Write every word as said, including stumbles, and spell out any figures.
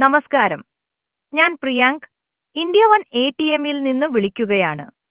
നമസ്കാരം, ഞാൻ Priyank India one A T എമ്മിൽ നിന്ന് വിളിക്കുകയാണ്.